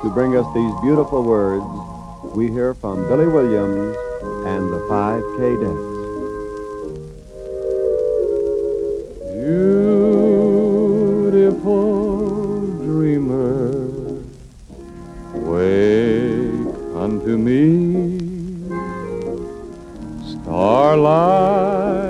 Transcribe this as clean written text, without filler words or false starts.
To bring us these beautiful words, we hear from Billy Williams and the 5K Cadets. Beautiful dreamer, wake unto me, starlight